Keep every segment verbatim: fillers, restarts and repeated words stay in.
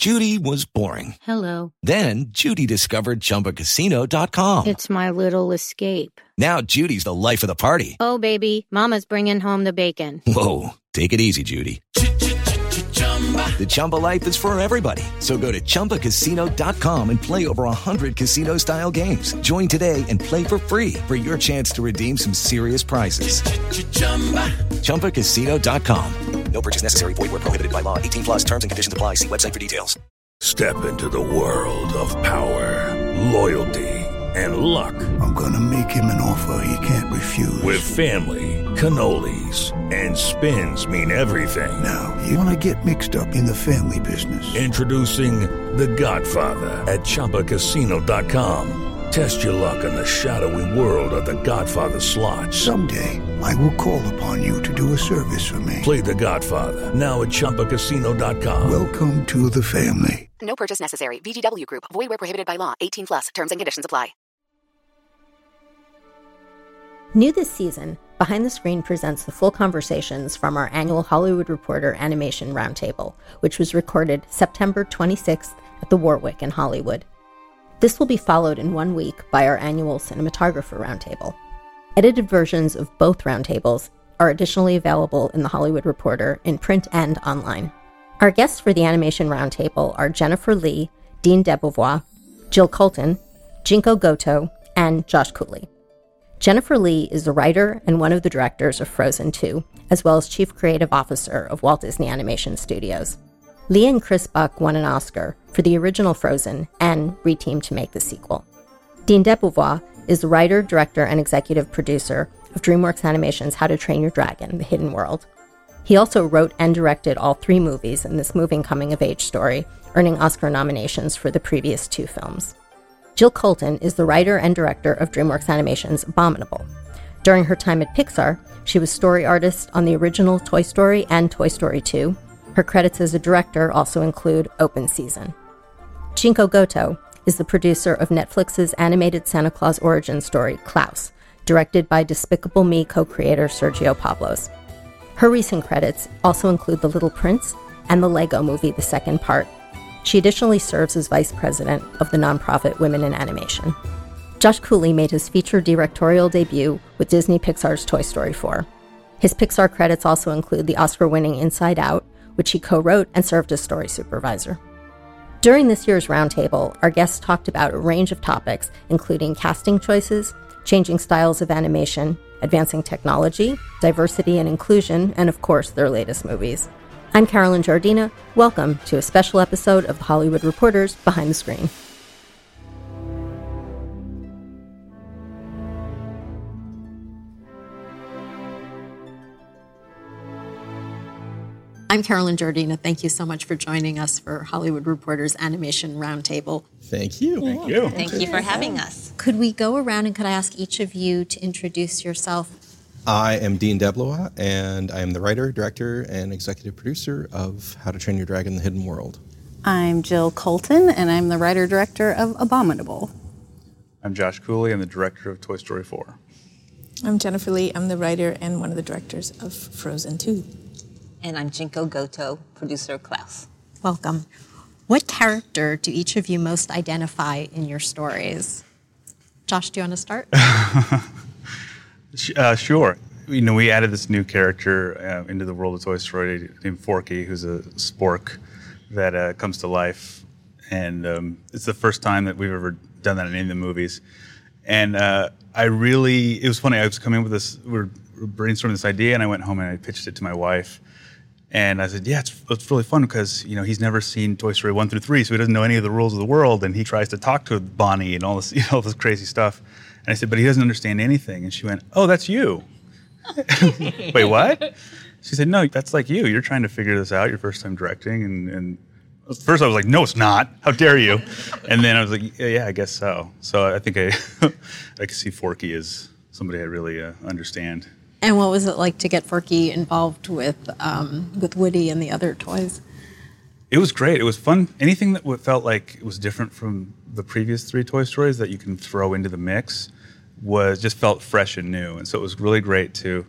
Judy was boring. Hello. Then Judy discovered Chumba Casino dot com. It's my little escape. Now Judy's the life of the party. Oh, baby, mama's bringing home the bacon. Whoa, take it easy, Judy. The Chumba life is for everybody. So go to Chumba Casino dot com and play over one hundred casino-style games. Join today and play for free for your chance to redeem some serious prizes. Chumba Casino dot com. No purchase necessary. Void where prohibited by law. eighteen plus terms and conditions apply. See website for details. Step into the world of power, loyalty, and luck. I'm going to make him an offer he can't refuse. With family, cannolis, and spins mean everything. Now, you want to get mixed up in the family business. Introducing The Godfather at Chumba Casino dot com. Test your luck in the shadowy world of The Godfather slot. Someday, I will call upon you to do a service for me. Play The Godfather, now at Chumba Casino dot com. Welcome to the family. No purchase necessary. V G W Group. Void where prohibited by law. eighteen plus. Terms and conditions apply. New this season, Behind the Screen presents the full conversations from our annual Hollywood Reporter Animation Roundtable, which was recorded September twenty-sixth at the Warwick in Hollywood. This will be followed in one week by our annual Cinematographer Roundtable. Edited versions of both roundtables are additionally available in the Hollywood Reporter in print and online. Our guests for the Animation Roundtable are Jennifer Lee, Dean DeBevois, Jill Colton, Jinko Goto, and Josh Cooley. Jennifer Lee is the writer and one of the directors of Frozen two, as well as Chief Creative Officer of Walt Disney Animation Studios. Lee and Chris Buck won an Oscar for the original Frozen and reteamed to make the sequel. Dean DeBevois is the writer, director, and executive producer of DreamWorks Animation's How to Train Your Dragon: The Hidden World. He also wrote and directed all three movies in this moving coming-of-age story, earning Oscar nominations for the previous two films. Jill Colton is the writer and director of DreamWorks Animation's Abominable. During her time at Pixar, she was story artist on the original Toy Story and Toy Story two. Her credits as a director also include Open Season. Jinko Goto is the producer of Netflix's animated Santa Claus origin story, Klaus, directed by Despicable Me co-creator Sergio Pablos. Her recent credits also include The Little Prince and the Lego Movie, the second part. She additionally serves as vice president of the nonprofit Women in Animation. Josh Cooley made his feature directorial debut with Disney Pixar's Toy Story four. His Pixar credits also include the Oscar-winning Inside Out, which he co-wrote and served as story supervisor. During this year's roundtable, our guests talked about a range of topics, including casting choices, changing styles of animation, advancing technology, diversity and inclusion, and of course, their latest movies. I'm Carolyn Giardina. Welcome to a special episode of the Hollywood Reporters Behind the Screen. I'm Carolyn Giardina. Thank you so much for joining us for Hollywood Reporters Animation Roundtable. Thank you. Thank you. Thank you for having us. Could we go around and could I ask each of you to introduce yourself? I am Dean DeBevois, and I am the writer, director, and executive producer of How to Train Your Dragon: The Hidden World. I'm Jill Colton, and I'm the writer-director of Abominable. I'm Josh Cooley. I'm the director of Toy Story four. I'm Jennifer Lee. I'm the writer and one of the directors of Frozen two. And I'm Jinko Goto, producer of Klaus. Welcome. What character do each of you most identify in your stories? Josh, do you want to start? uh, sure. You know, we added this new character uh, into the world of Toy Story named Forky, who's a spork that uh, comes to life. And um, it's the first time that we've ever done that in any of the movies. And uh, I really, it was funny, I was coming up with this, we were brainstorming this idea, and I went home and I pitched it to my wife. And I said, yeah, it's, it's really fun because, you know, he's never seen Toy Story one through three, so he doesn't know any of the rules of the world, and he tries to talk to Bonnie and all this, you know, all this crazy stuff. And I said, but he doesn't understand anything. And she went, oh, that's you. Wait, what? She said, no, that's like you. You're trying to figure this out, your first time directing. And, and at first I was like, no, it's not. How dare you? And then I was like, yeah, yeah I guess so. So I think I, I could see Forky as somebody I really uh, understand. And what was it like to get Forky involved with um, with Woody and the other toys? It was great. It was fun. Anything that felt like it was different from the previous three Toy Stories that you can throw into the mix was just felt fresh and new. And so it was really great to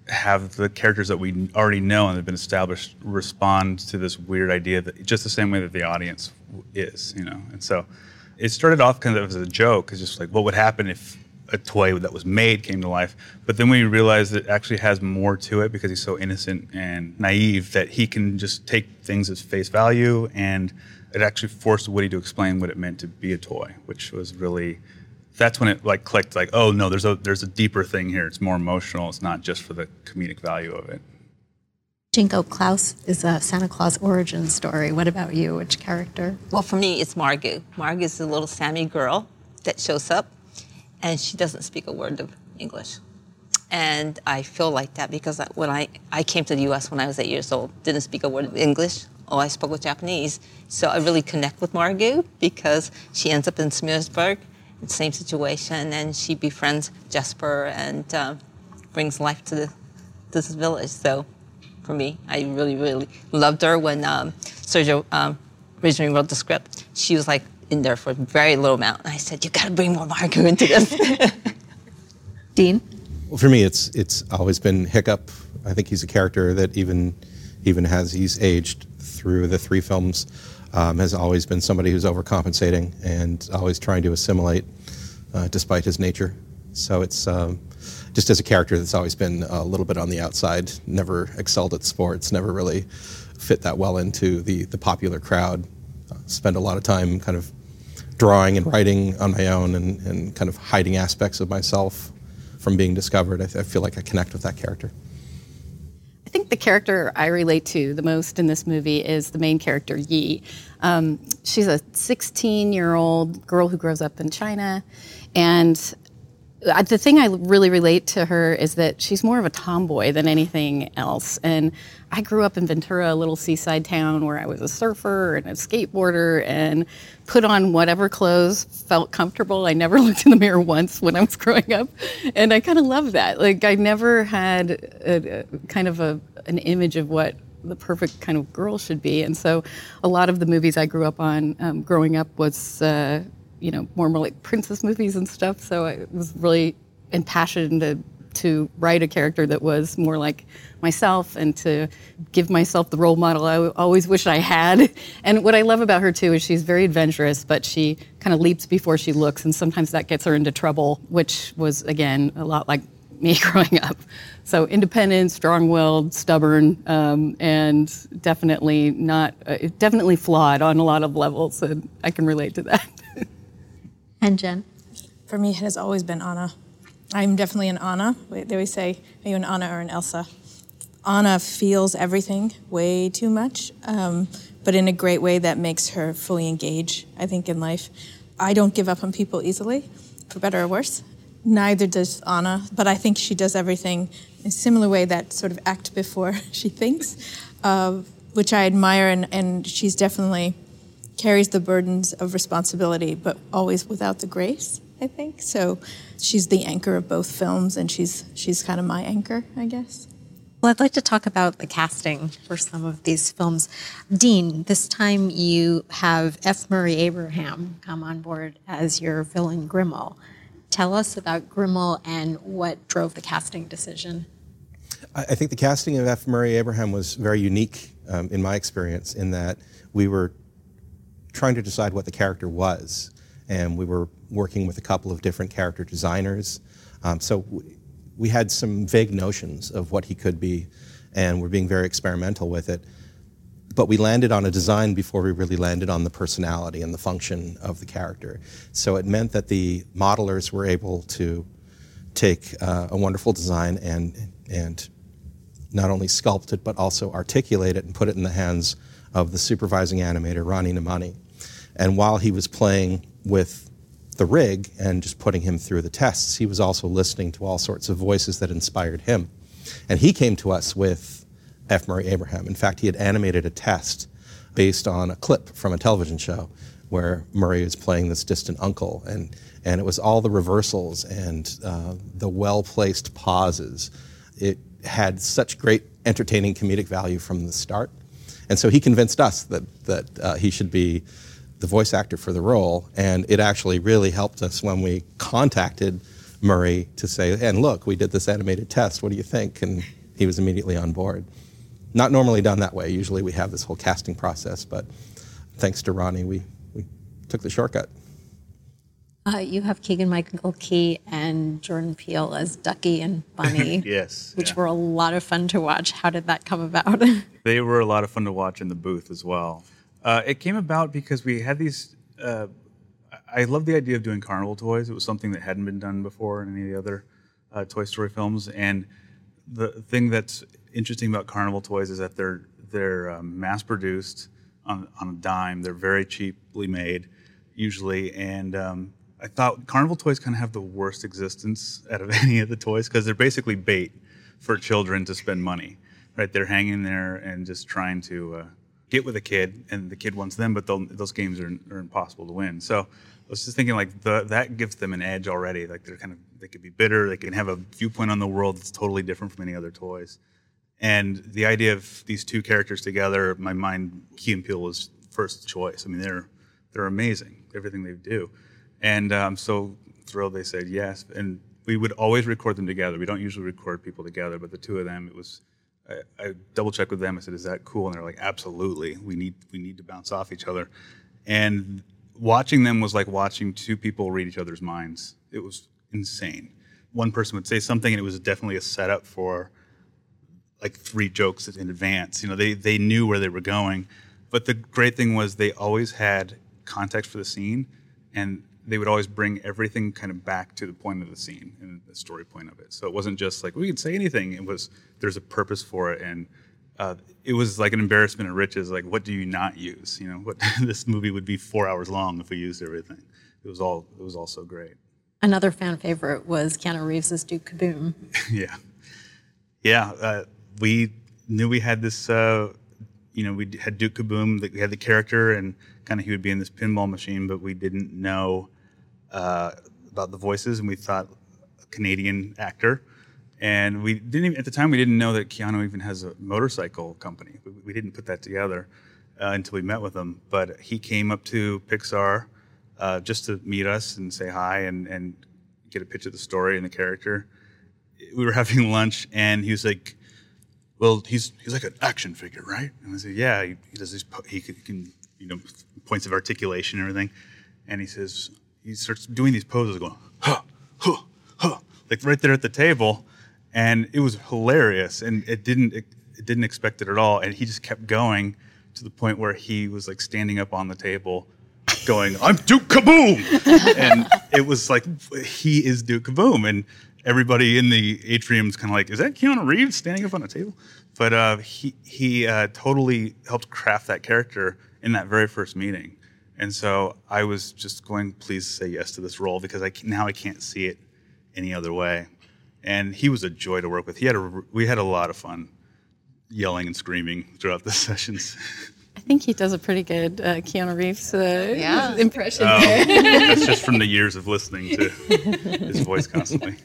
have the characters that we already know and have been established respond to this weird idea that just the same way that the audience is, you know. And so it started off kind of as a joke, it's just like, what would happen if a toy that was made came to life? But then we realized that it actually has more to it because he's so innocent and naive that he can just take things as face value, and it actually forced Woody to explain what it meant to be a toy, which was really, that's when it like clicked, like, oh no, there's a there's a deeper thing here. It's more emotional. It's not just for the comedic value of it. Jinko, Klaus is a Santa Claus origin story. What about you? Which character? Well, for me, it's Margot. Margot is the little Sammy girl that shows up, and she doesn't speak a word of English. And I feel like that because when I, I came to the U S when I was eight years old, didn't speak a word of English. Oh, I spoke with Japanese. So I really connect with Margot because she ends up in Smiersburg, same situation, and she befriends Jesper and uh, brings life to the, this village. So for me, I really, really loved her. When um, Sergio um, originally wrote the script, she was like in there for a very little amount. And I said, you gotta bring more Margot into this. Dean? Well, for me, it's it's always been Hiccup. I think he's a character that even even as he's aged through the three films, um, has always been somebody who's overcompensating and always trying to assimilate, uh, despite his nature. So it's um, just as a character that's always been a little bit on the outside, never excelled at sports, never really fit that well into the, the popular crowd. Uh, spend a lot of time kind of drawing and writing on my own and, and kind of hiding aspects of myself from being discovered. I, th- I feel like I connect with that character. I think the character I relate to the most in this movie is the main character, Yi. Um, she's a sixteen-year-old girl who grows up in China, and the thing I really relate to her is that she's more of a tomboy than anything else. And I grew up in Ventura, a little seaside town where I was a surfer and a skateboarder and put on whatever clothes felt comfortable. I never looked in the mirror once when I was growing up. And I kind of love that. Like, I never had a, a kind of a, an image of what the perfect kind of girl should be. And so a lot of the movies I grew up on um, growing up was... Uh, you know, more, more like princess movies and stuff. So I was really impassioned to, to write a character that was more like myself and to give myself the role model I always wish I had. And what I love about her too is she's very adventurous, but she kind of leaps before she looks, and sometimes that gets her into trouble, which was, again, a lot like me growing up. So independent, strong-willed, stubborn, um, and definitely not, uh, definitely flawed on a lot of levels, and I can relate to that. And Jen? For me, it has always been Anna. I'm definitely an Anna. They always say, are you an Anna or an Elsa? Anna feels everything way too much, um, but in a great way that makes her fully engage, I think, in life. I don't give up on people easily, for better or worse. Neither does Anna, but I think she does everything in a similar way, that sort of act before she thinks, uh, which I admire, and, and she's definitely carries the burdens of responsibility, but always without the grace, I think. So she's the anchor of both films, and she's she's kind of my anchor, I guess. Well, I'd like to talk about the casting for some of these films. Dean, this time you have F. Murray Abraham come on board as your villain Grimmel. Tell us about Grimmel and what drove the casting decision. I, I think the casting of F. Murray Abraham was very unique um, in my experience, in that we were trying to decide what the character was, and we were working with a couple of different character designers. Um, so w- we had some vague notions of what he could be, and we're being very experimental with it. But we landed on a design before we really landed on the personality and the function of the character. So it meant that the modelers were able to take uh, a wonderful design and and not only sculpt it, but also articulate it and put it in the hands of the supervising animator, Ronnie Namani. And while he was playing with the rig and just putting him through the tests, he was also listening to all sorts of voices that inspired him. And he came to us with F. Murray Abraham. In fact, he had animated a test based on a clip from a television show where Murray was playing this distant uncle. And, and it was all the reversals and uh, the well-placed pauses. It had such great entertaining comedic value from the start. And so he convinced us that, that uh, he should be the voice actor for the role, and it actually really helped us when we contacted Murray to say, and look, we did this animated test, what do you think? And he was immediately on board. Not normally done that way. Usually we have this whole casting process, but thanks to Ronnie, we, we took the shortcut. Uh, you have Keegan-Michael Key and Jordan Peele as Ducky and Bunny. Yes. Which yeah. were a lot of fun to watch. How did that come about? They were a lot of fun to watch in the booth as well. Uh, it came about because we had these, uh, I love the idea of doing carnival toys. It was something that hadn't been done before in any of the other uh, Toy Story films. And the thing that's interesting about carnival toys is that they're they're um, mass-produced on, on a dime. They're very cheaply made, usually. And um, I thought carnival toys kind of have the worst existence out of any of the toys because they're basically bait for children to spend money. Right? They're hanging there and just trying to uh, get with a kid, and the kid wants them, but those games are, are impossible to win. So I was just thinking, like, the, that gives them an edge already. Like, they're kind of, they could be bitter, they can have a viewpoint on the world that's totally different from any other toys. And the idea of these two characters together, my mind, Key and Peele was first choice. I mean, they're they're amazing, everything they do. And uh, I'm so thrilled they said yes. And we would always record them together. We don't usually record people together, but the two of them, it was, I, I double checked with them. I said, is that cool? And they're like, absolutely. We need we need to bounce off each other. And watching them was like watching two people read each other's minds. It was insane. One person would say something, and it was definitely a setup for like three jokes in advance. You know, they they knew where they were going. But the great thing was they always had context for the scene, and they would always bring everything kind of back to the point of the scene and the story point of it. So it wasn't just like, we could say anything. It was, there's a purpose for it. And uh, it was like an embarrassment of riches. Like, what do you not use? You know, what this movie would be four hours long if we used everything. It was all, it was all so great. Another fan favorite was Keanu Reeves' Duke Kaboom. yeah. Yeah. Uh, we knew we had this, uh, you know, we had Duke Kaboom, that we had the character, and kind of he would be in this pinball machine, but we didn't know uh, about the voices, and we thought a Canadian actor. And we didn't even, at the time, we didn't know that Keanu even has a motorcycle company. We, we didn't put that together uh, until we met with him. But he came up to Pixar uh, just to meet us and say hi and, and get a pitch of the story and the character. We were having lunch, and he was like, well, he's he's like an action figure, right? And I said, yeah, he, he does these, he can, you know, points of articulation and everything. And he says, he starts doing these poses going, huh, huh, huh, like right there at the table. And it was hilarious, and it didn't, it, it didn't expect it at all. And he just kept going to the point where he was like standing up on the table going, I'm Duke Kaboom! And it was like, he is Duke Kaboom. And everybody in the atrium's kind of like, is that Keanu Reeves standing up on a table? But uh, he he uh, totally helped craft that character in that very first meeting. And so I was just going, please say yes to this role, because I can, now I can't see it any other way. And he was a joy to work with. He had a, we had a lot of fun yelling and screaming throughout the sessions. I think he does a pretty good uh, Keanu Reeves uh, yeah. impression Oh, there. that's just from the years of listening to his voice constantly.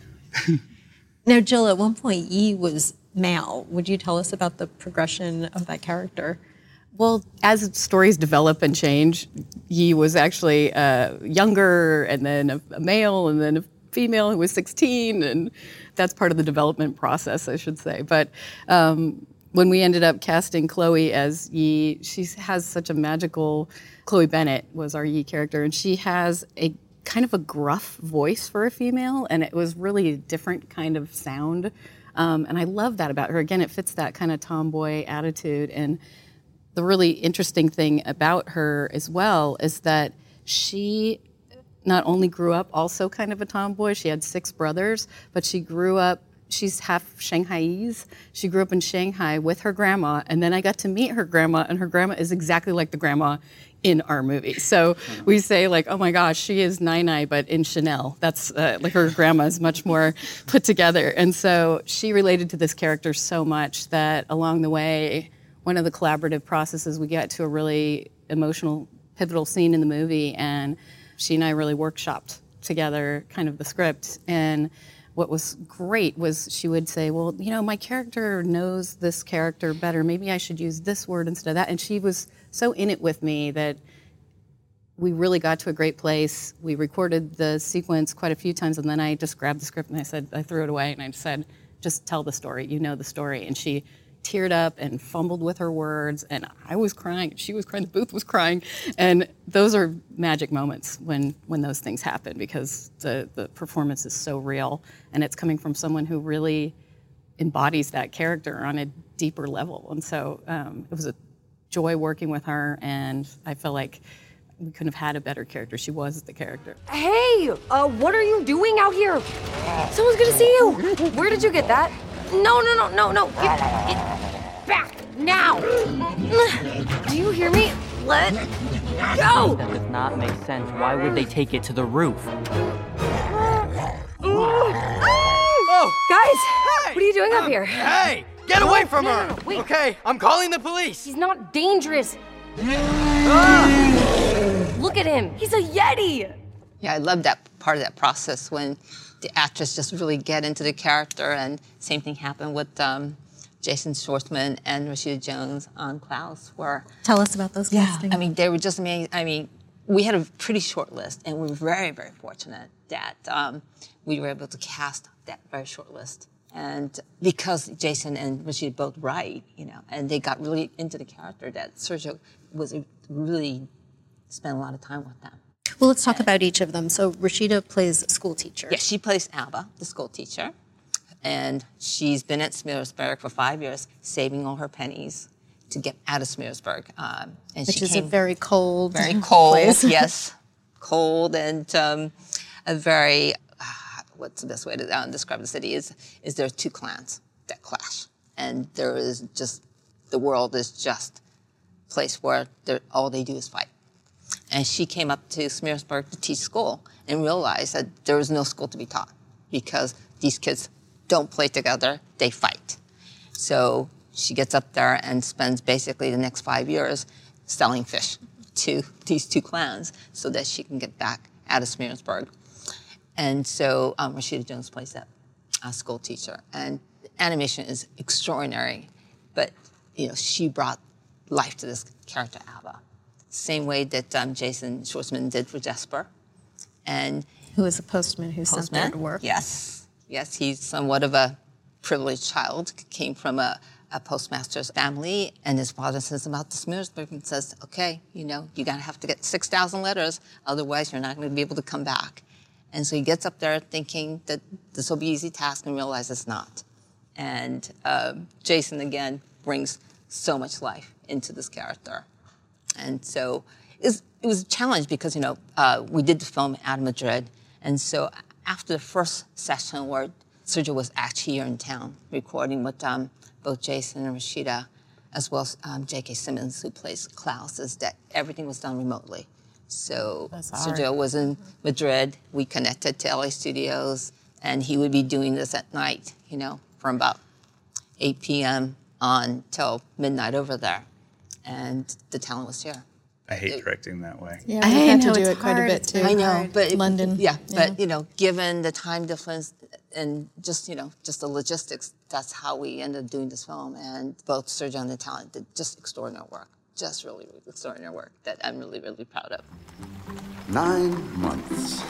Now, Jill, at one point, Yi was male. Would you tell us about the progression of that character? Well, as stories develop and change, Yi was actually uh, younger, and then a, a male, and then a female who was sixteen, and that's part of the development process, I should say. But um, when we ended up casting Chloe as Yi, she has such a magical, Chloe Bennett was our Yi character, and she has a kind of a gruff voice for a female, and it was really a different kind of sound. Um, and I love that about her. Again, it fits that kind of tomboy attitude. And the really interesting thing about her as well is that she not only grew up also kind of a tomboy, she had six brothers, but she grew up, she's half Shanghaiese. She grew up in Shanghai with her grandma, and then I got to meet her grandma, and her grandma is exactly like the grandma in our movie. So we say like, oh my gosh, she is Nai Nai, but in Chanel. That's uh, like her grandma is much more put together. And so she related to this character so much that along the way, one of the collaborative processes, we got to a really emotional, pivotal scene in the movie, and she and I really workshopped together kind of the script. And what was great was she would say, well, you know, my character knows this character better. Maybe I should use this word instead of that. And she was so in it with me that we really got to a great place. We recorded the sequence quite a few times, and then I just grabbed the script and I said, I threw it away, and I said, just tell the story. You know the story. And she teared up and fumbled with her words, and I was crying. She was crying. The booth was crying, and those are magic moments when when those things happen, because the the performance is so real, and it's coming from someone who really embodies that character on a deeper level. And so um, it was a joy working with her, and I feel like we couldn't have had a better character. She was the character. Hey, uh, what are you doing out here? Someone's gonna see you. Where did you get that? No, no, no, no, no. Get, get back now. Do you hear me? Let go. That does not make sense. Why would they take it to the roof? Oh, guys, hey, what are you doing um, up here? Hey, get away from no, her. No, no, wait. Okay, I'm calling the police. He's not dangerous. Ah. Look at him. He's a Yeti. Yeah, I love that part of that process when the actress just really get into the character, and same thing happened with um, Jason Schwartzman and Rashida Jones on Klaus, where... Tell us about those yeah, castings. I mean, they were just amazing. I mean, we had a pretty short list, and we were very, very fortunate that um, we were able to cast that very short list. And because Jason and Rashida both write, you know, and they got really into the character, that Sergio was really spent a lot of time with them. Well, let's talk about each of them. So Rashida plays school teacher. Yeah, she plays Alba, the school teacher. And she's been at Smearsburg for five years, saving all her pennies to get out of Smearsburg. Um, and Which she is came, a very cold Very cold, place. yes. Cold and um, a very, uh, what's the best way to uh, describe the city is, is there are two clans that clash. And there is just, the world is just a place where all they do is fight. And she came up to Smearsburg to teach school and realized that there was no school to be taught because these kids don't play together, they fight. So she gets up there and spends basically the next five years selling fish to these two clans so that she can get back out of Smearsburg. And so um, Rashida Jones plays that uh, school teacher. And animation is extraordinary, but you know, she brought life to this character, Alba. Same way that um, Jason Schwartzman did for Jesper. And who is a postman who postman, sent there to work. Yes, yes, he's somewhat of a privileged child, came from a, a postmaster's family, and his father sends him out to Smearsburg and says, okay, you know, you're gonna have to get six thousand letters, otherwise you're not gonna be able to come back. And so he gets up there thinking that this will be an easy task and realizes it's not. And um, Jason, again, brings so much life into this character. And so it was, it was a challenge because, you know, uh, we did the film out of Madrid. And so after the first session where Sergio was actually here in town recording with um, both Jason and Rashida, as well as um, J K. Simmons, who plays Klaus, is that everything was done remotely. So Sergio was in Madrid. We connected to L A Studios, and he would be doing this at night, you know, from about eight p.m. on till midnight over there. And the talent was here. I hate directing that way. Yeah, I had to do it quite a bit too. I know, but London. Yeah, but you know, given the time difference and just you know, just the logistics, that's how we ended up doing this film. And both Sergio and the talent did just extraordinary work, just really, really extraordinary work that I'm really, really proud of. Nine months.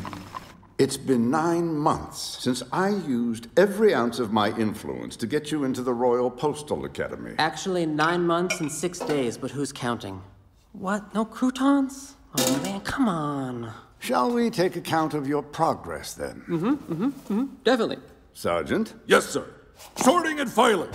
It's been nine months since I used every ounce of my influence to get you into the Royal Postal Academy. Actually, nine months and six days, but who's counting? What? No croutons? Oh, man, come on. Shall we take account of your progress, then? Mm-hmm, mm-hmm, mm-hmm. Definitely. Sergeant? Yes, sir. Sorting and filing.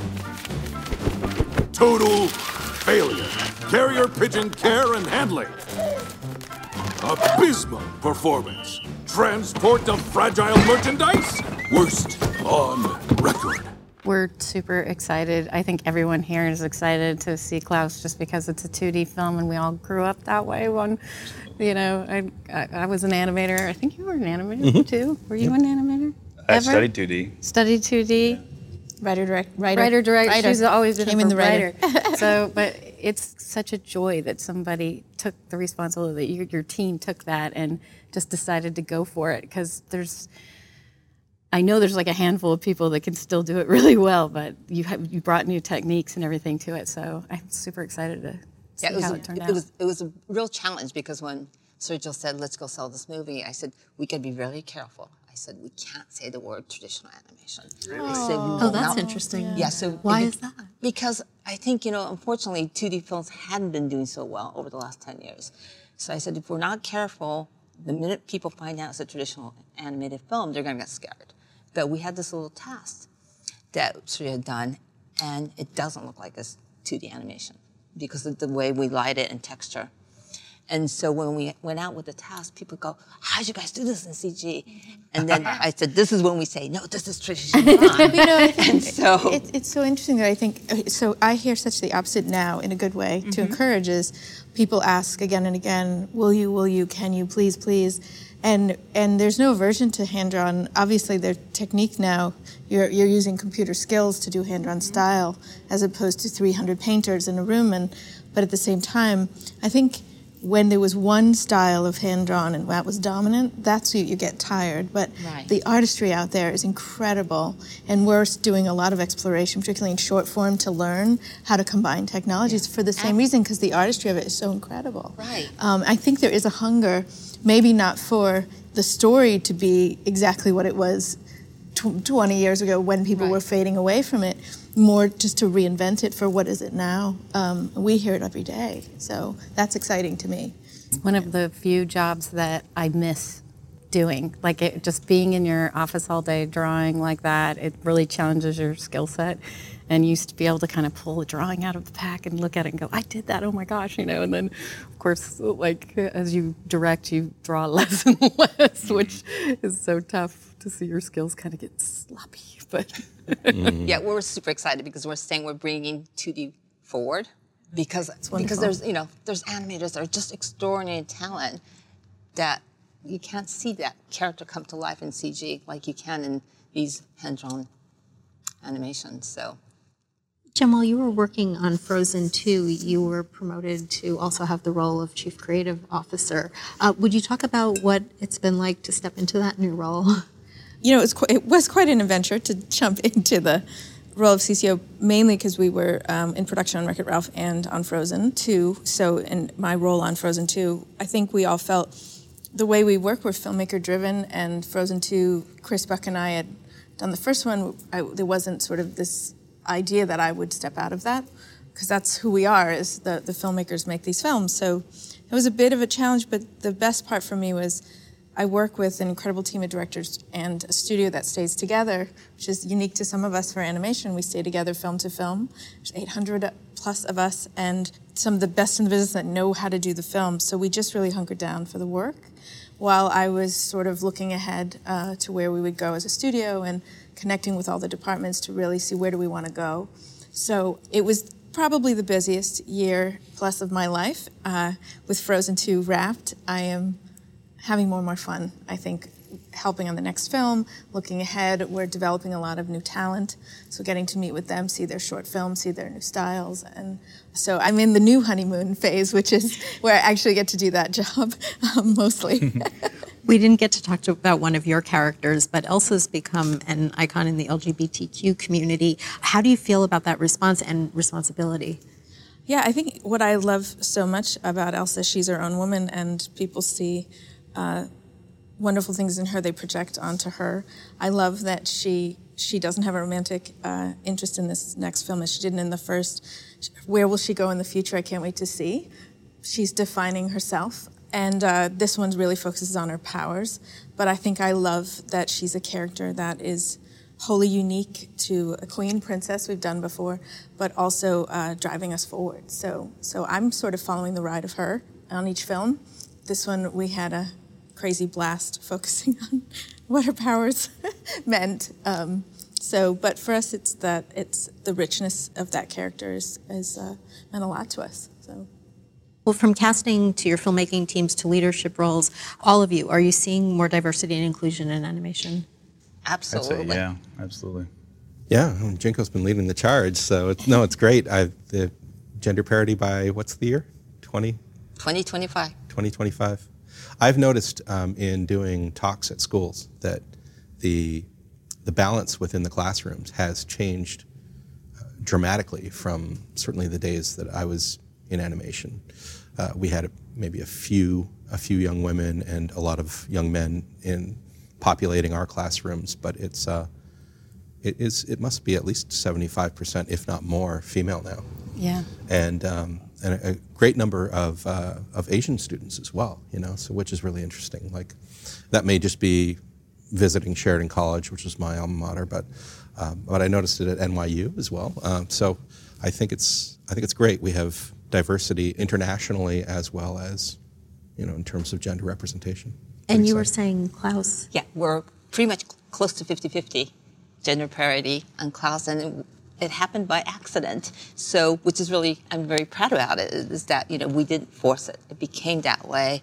Total failure. Carrier pigeon care and handling. Abysmal performance. Transport of fragile merchandise? Worst on record. We're super excited. I think everyone here is excited to see Klaus just because it's a two D film and we all grew up that way. One, you know, I, I, I was an animator. I think you were an animator mm-hmm. too. Were you yep. an animator? I Ever? studied two D. Studied two D. Writer, direct, writer. Writer, director. Writer. She's always been Came a in the writer. writer. So, but it's such a joy that somebody took the responsibility, your, your team took that and just decided to go for it. Because there's, I know there's like a handful of people that can still do it really well, but you have, you brought new techniques and everything to it. So I'm super excited to see yeah, it was how a, it turned it out. Was, it was a real challenge because when Sergio said, let's go sell this movie. I said, we got to be really careful. I said, we can't say the word traditional animation. Really? I said, we Oh, will that's not- interesting. Yeah. So Why it- is that? Because I think, you know, unfortunately, two D films hadn't been doing so well over the last ten years. So I said, if we're not careful, the minute people find out it's a traditional animated film, they're going to get scared. But we had this little test that Sergio had done, and it doesn't look like a two D animation because of the way we light it and texture. And so when we went out with the task, people go, how'd you guys do this in C G? And then I said, this is when we say, no, this is traditional. you know, I think and so it, it's so interesting that I think, so I hear such the opposite now in a good way to Mhm. encourage is people ask again and again, will you, will you, can you, please, please. And and there's no aversion to hand-drawn. Obviously, their technique now, you're you're using computer skills to do hand-drawn style as opposed to three hundred painters in a room. And but at the same time, I think when there was one style of hand-drawn and that was dominant, that's where you get tired. But Right. the artistry out there is incredible. And we're doing a lot of exploration, particularly in short form, to learn how to combine technologies for the same reason, because the artistry of it is so incredible. Right. Um, I think there is a hunger, maybe not for the story to be exactly what it was tw- twenty years ago when people were fading away from it, more just to reinvent it for what is it now. Um, we hear it every day, so that's exciting to me. One of the few jobs that I miss doing, like it, just being in your office all day drawing like that, it really challenges your skill set. And you used to be able to kind of pull a drawing out of the pack and look at it and go, I did that, oh my gosh, you know. And then, of course, like as you direct, you draw less and less, which is so tough to see your skills kind of get sloppy. But yeah, we're super excited because we're saying we're bringing two D forward because because wonderful. there's you know there's animators that are just extraordinary talent that you can't see that character come to life in C G like you can in these hand-drawn animations. So. Jem, while you were working on Frozen two, you were promoted to also have the role of Chief Creative Officer. Uh, would you talk about what it's been like to step into that new role? You know, it was, qu- it was quite an adventure to jump into the role of C C O, mainly because we were um, in production on Wreck-It Ralph and on Frozen two. So in my role on Frozen two, I think we all felt the way we work, we're filmmaker driven, and Frozen two, Chris Buck and I had done the first one. I, there wasn't sort of this idea that I would step out of that, because that's who we are, is the, the filmmakers make these films. So it was a bit of a challenge, but the best part for me was I work with an incredible team of directors and a studio that stays together, which is unique to some of us for animation. We stay together film to film. There's eight hundred plus of us and some of the best in the business that know how to do the film. So we just really hunkered down for the work while I was sort of looking ahead uh, to where we would go as a studio and connecting with all the departments to really see where do we want to go. So it was probably the busiest year plus of my life. Uh, with Frozen two wrapped, I am having more and more fun, I think, helping on the next film, looking ahead. We're developing a lot of new talent, so getting to meet with them, see their short films, see their new styles. And so I'm in the new honeymoon phase, which is where I actually get to do that job um, mostly. We didn't get to talk to, about one of your characters, but Elsa's become an icon in the L G B T Q community. How do you feel about that response and responsibility? Yeah, I think what I love so much about Elsa, she's her own woman, and people see uh, wonderful things in her they project onto her. I love that she she doesn't have a romantic uh, interest in this next film as she didn't in the first. Where will she go in the future? I can't wait to see. She's defining herself. And uh, this one really focuses on her powers. But I think I love that she's a character that is wholly unique to a queen princess we've done before, but also uh, driving us forward. So, so I'm sort of following the ride of her on each film. This one we had a crazy blast focusing on what her powers meant. Um, so, but for us, it's that it's the richness of that character is, is uh, meant a lot to us. So. Well, from casting to your filmmaking teams to leadership roles, all of you, are you seeing more diversity and inclusion in animation? Absolutely. I'd say, yeah, absolutely. Yeah, well, Jinko's been leading the charge, so it's, no, it's great. I, the gender parity by, what's the year? twenty? twenty twenty-five. twenty twenty-five. I've noticed um, in doing talks at schools that the the balance within the classrooms has changed uh, dramatically from certainly the days that I was in animation. Uh, we had a, maybe a few a few young women and a lot of young men in populating our classrooms, but it's uh, it is it must be at least seventy-five percent, if not more, female now. Yeah. And um, and a great number of uh, of Asian students as well. You know, so which is really interesting. Like, that may just be visiting Sheridan College, which is my alma mater, but um, but I noticed it at N Y U as well. Um, so I think it's I think it's great. We have diversity internationally as well as, you know, in terms of gender representation. And you were saying Klaus? Yeah, we're pretty much close to fifty-fifty gender parity on Klaus, and it, it happened by accident. So, which is really, I'm very proud about it, is that, you know, we didn't force it. It became that way.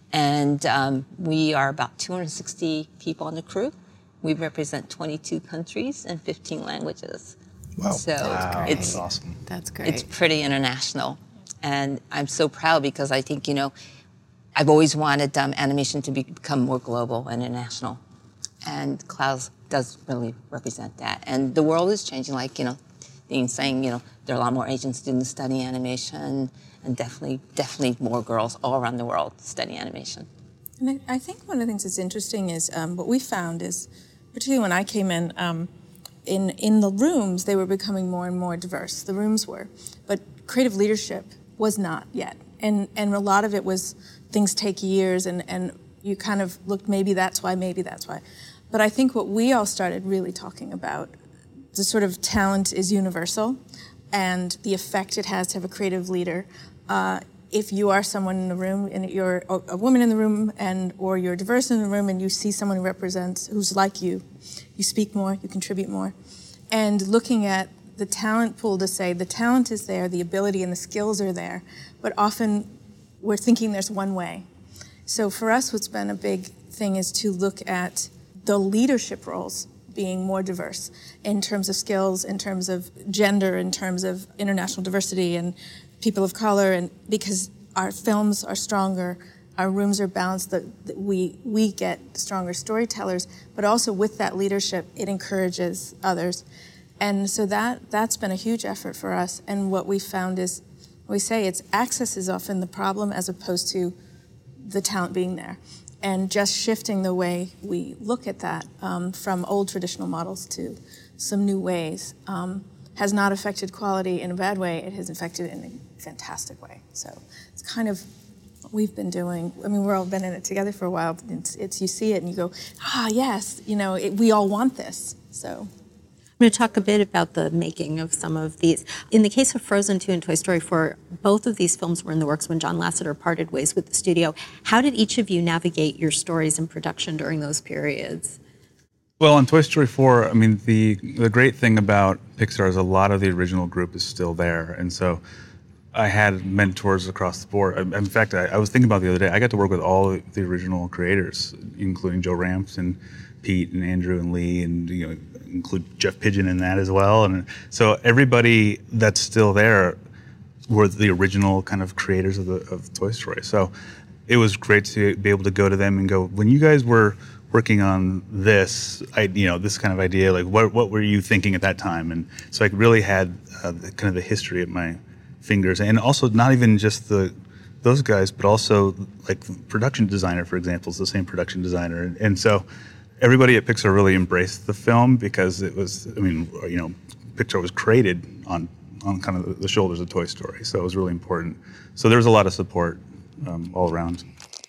And um, we are about two hundred sixty people on the crew. We represent twenty-two countries and fifteen languages. Wow. So wow, it's that's awesome. That's great. It's pretty international. And I'm so proud because I think, you know, I've always wanted um, animation to be, become more global and international. And Klaus does really represent that. And the world is changing, like, you know, Dean's saying, you know, there are a lot more Asian students studying animation, and definitely, definitely more girls all around the world study animation. And I, I think one of the things that's interesting is um, what we found is, particularly when I came in, um, in, in the rooms, they were becoming more and more diverse. The rooms were. But creative leadership was not yet. And, and a lot of it was things take years, and, and you kind of looked, maybe that's why, maybe that's why. But I think what we all started really talking about, the sort of talent is universal, and the effect it has to have a creative leader. Uh, if you are someone in the room, and you're a woman in the room, and or you're diverse in the room, and you see someone who represents, who's like you, you speak more, you contribute more. And looking at the talent pool to say the talent is there, the ability and the skills are there, but often we're thinking there's one way. So for us, what's been a big thing is to look at the leadership roles being more diverse in terms of skills, in terms of gender, in terms of international diversity and people of color, and because our films are stronger, our rooms are balanced, that we we get stronger storytellers, but also with that leadership, it encourages others. And so that, that's been a huge effort for us. And what we found is, we say it's access is often the problem as opposed to the talent being there. And just shifting the way we look at that um, from old traditional models to some new ways um, has not affected quality in a bad way. It has affected it in a fantastic way. So it's kind of what we've been doing. I mean, we've all been in it together for a while. It's, it's you see it and you go, ah, yes, you know, it, we all want this. So. I'm going to talk a bit about the making of some of these. In the case of Frozen two and Toy Story four, both of these films were in the works when John Lasseter parted ways with the studio. How did each of you navigate your stories in production during those periods? Well, on Toy Story four, I mean, the the great thing about Pixar is a lot of the original group is still there. And so I had mentors across the board. In fact, I, I was thinking about it the other day, I got to work with all the original creators, including Joe Ramps and Pete and Andrew and Lee, and you know, include Jeff Pigeon in that as well. And so everybody that's still there were the original kind of creators of the of Toy Story. So it was great to be able to go to them and go, when you guys were working on this, I, you know, this kind of idea, like what what were you thinking at that time? And so I really had uh, the, kind of the history at my fingers, and also not even just the those guys, but also like the production designer, for example, is the same production designer, and, and so. Everybody at Pixar really embraced the film because it was, I mean, you know, Pixar was created on, on kind of the shoulders of Toy Story, so it was really important. So there was a lot of support um, all around.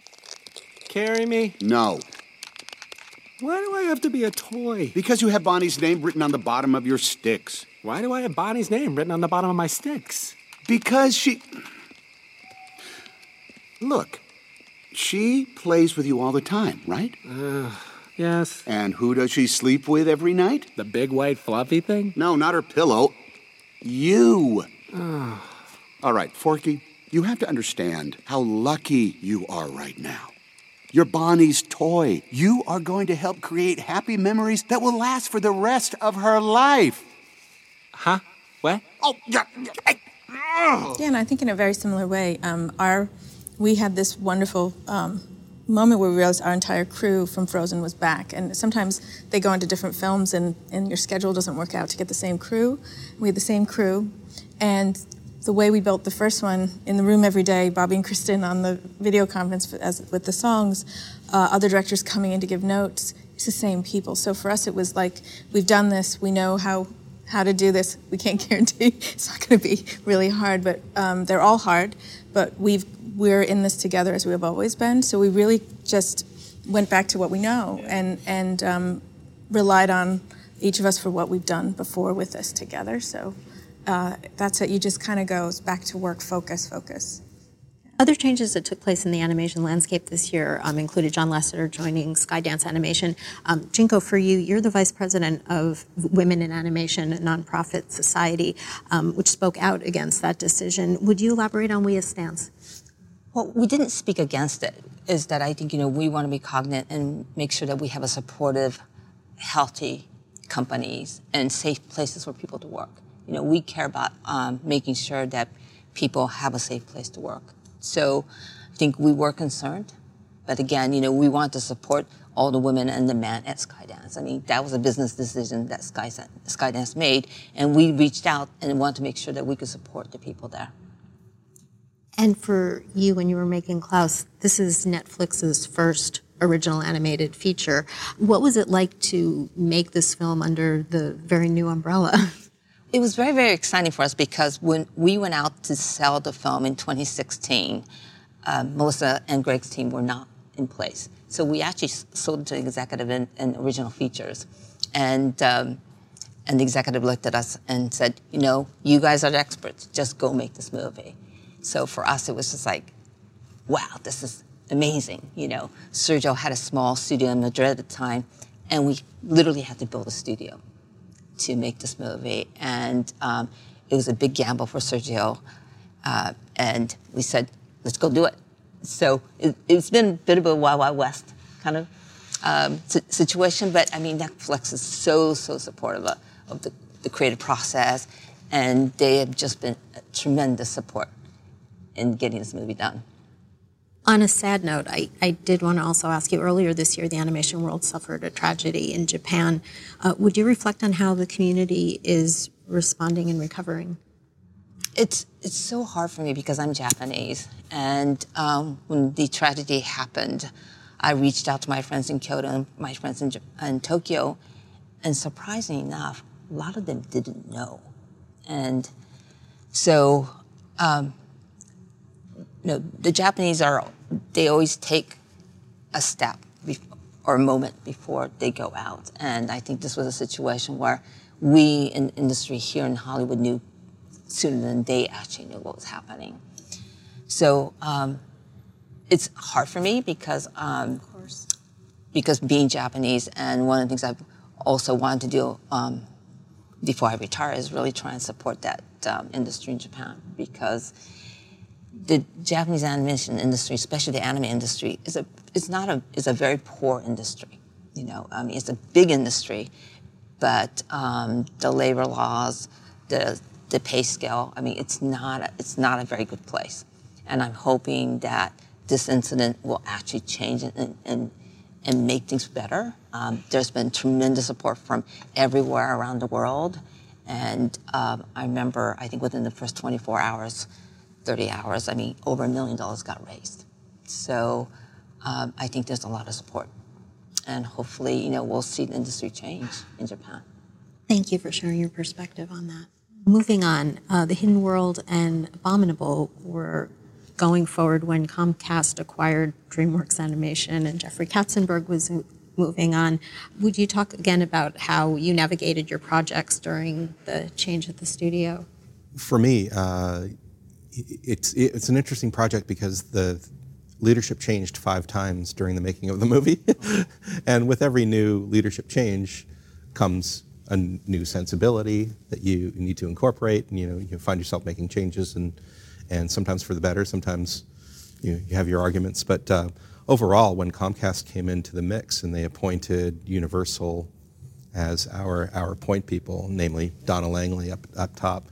Carry me? No. Why do I have to be a toy? Because you have Bonnie's name written on the bottom of your sticks. Why do I have Bonnie's name written on the bottom of my sticks? Because she... Look, she plays with you all the time, right? Uh... Yes. And who does she sleep with every night? The big white fluffy thing? No, not her pillow. You. Oh. All right, Forky, you have to understand how lucky you are right now. You're Bonnie's toy. You are going to help create happy memories that will last for the rest of her life. Huh? What? Oh, yeah. Yeah, and I think in a very similar way, um, our we had this wonderful... Um, moment where we realized our entire crew from Frozen was back. And sometimes they go into different films and, and your schedule doesn't work out to get the same crew. We had the same crew. And the way we built the first one, in the room every day, Bobby and Kristen on the video conference as, with the songs, uh, other directors coming in to give notes, it's the same people. So for us, it was like, we've done this, we know how, how to do this. We can't guarantee it's not going to be really hard, but um, they're all hard. But we've, we're in this together as we have always been. So we really just went back to what we know and, and um, relied on each of us for what we've done before with this together. So uh, that's it. You just kind of goes back to work, focus, focus. Other changes that took place in the animation landscape this year um, included John Lasseter joining Skydance Animation. Um, Jinko, for you, you're the vice president of Women in Animation, a nonprofit society, um, which spoke out against that decision. Would you elaborate on WEA's stance? Well, we didn't speak against it. Is that I think, you know, we want to be cognizant and make sure that we have a supportive, healthy companies and safe places for people to work. You know, we care about um, making sure that people have a safe place to work. So I think we were concerned, but again, you know, we want to support all the women and the men at Skydance. I mean, that was a business decision that Sky, Skydance made, and we reached out and wanted to make sure that we could support the people there. And for you, when you were making Klaus, this is Netflix's first original animated feature. What was it like to make this film under the very new umbrella? It was very, very exciting for us because when we went out to sell the film in twenty sixteen, uh, Melissa and Greg's team were not in place. So we actually sold it to executive and, and original features. And, um, and the executive looked at us and said, you know, you guys are the experts, just go make this movie. So for us, it was just like, wow, this is amazing. You know, Sergio had a small studio in Madrid at the time, and we literally had to build a studio to make this movie. And um, it was a big gamble for Sergio. Uh, and we said, let's go do it. So it, it's been a bit of a Wild Wild West kind of um, situation, but I mean, Netflix is so, so supportive of, of the, the creative process, and they have just been a tremendous support in getting this movie done. On a sad note, I, I did want to also ask you, earlier this year, the animation world suffered a tragedy in Japan. Uh, would you reflect on how the community is responding and recovering? It's it's so hard for me because I'm Japanese. And um, when the tragedy happened, I reached out to my friends in Kyoto and my friends in, in Tokyo. And surprisingly enough, a lot of them didn't know. And so, um, you know, the Japanese are, they always take a step before, or a moment before they go out. And I think this was a situation where we in the industry here in Hollywood knew sooner than they actually knew what was happening. So um, it's hard for me because, um, of course, because being Japanese, and one of the things I've also wanted to do um, before I retire is really try and support that um, industry in Japan, because the Japanese animation industry, especially the anime industry, is a is not a is a very poor industry. You know, I mean, it's a big industry, but um, the labor laws, the the pay scale, I mean, it's not a, it's not a very good place. And I'm hoping that this incident will actually change and and, and make things better. Um, there's been tremendous support from everywhere around the world, and um, I remember, I think within the first twenty-four hours. thirty hours, I mean, over a million dollars got raised. So um, I think there's a lot of support. And hopefully, you know, we'll see the industry change in Japan. Thank you for sharing your perspective on that. Moving on, uh, The Hidden World and Abominable were going forward when Comcast acquired DreamWorks Animation and Jeffrey Katzenberg was moving on. Would you talk again about how you navigated your projects during the change at the studio? For me, uh, It's it's an interesting project because the leadership changed five times during the making of the movie, and with every new leadership change comes a new sensibility that you need to incorporate, and you know you find yourself making changes, and and sometimes for the better, sometimes you know, you have your arguments. But uh, overall, when Comcast came into the mix and they appointed Universal as our our point people, namely Donna Langley up up top,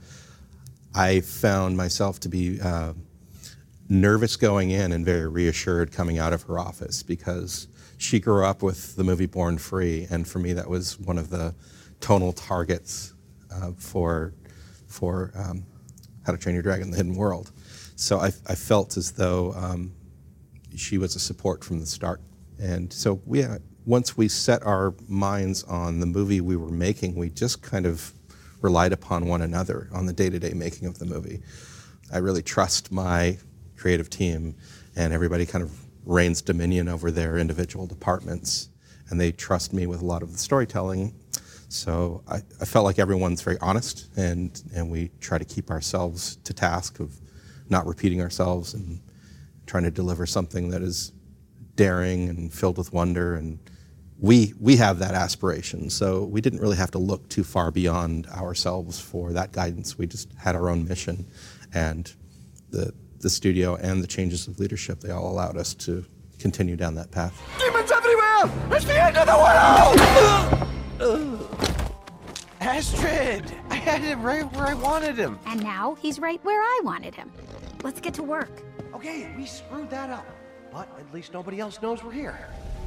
I found myself to be uh, nervous going in and very reassured coming out of her office, because she grew up with the movie Born Free, and for me that was one of the tonal targets uh, for for um, How to Train Your Dragon: The Hidden World. So I, I felt as though um, she was a support from the start. And so we, uh, once we set our minds on the movie we were making, we just kind of relied upon one another on the day-to-day making of the movie. I really trust my creative team, and everybody kind of reigns dominion over their individual departments, and they trust me with a lot of the storytelling. So I, I felt like everyone's very honest, and, and we try to keep ourselves to task of not repeating ourselves and trying to deliver something that is daring and filled with wonder. And we we have that aspiration, so we didn't really have to look too far beyond ourselves for that guidance. We just had our own mission, and the the studio and the changes of leadership, they all allowed us to continue down that path. Demons everywhere! It's the end of the world! Astrid! I had him right where I wanted him. And now he's right where I wanted him. Let's get to work. Okay, we screwed that up. But at least nobody else knows we're here.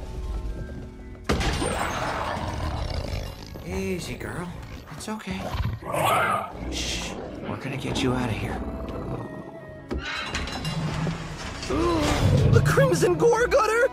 Easy, girl. It's okay. Shh. We're gonna get you out of here. The Crimson Gore Gutter!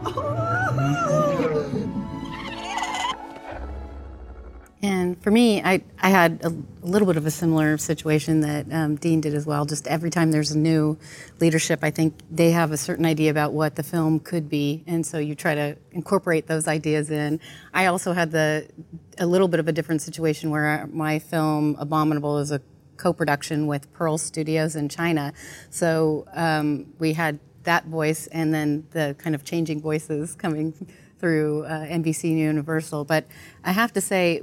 And for me, I, I had a, a little bit of a similar situation that um, Dean did as well. Just every time there's a new leadership, I think they have a certain idea about what the film could be, and so you try to incorporate those ideas in. I also had the a little bit of a different situation where my film Abominable is a co-production with Pearl Studios in China, so um, we had that voice and then the kind of changing voices coming through uh, N B C and Universal. But I have to say,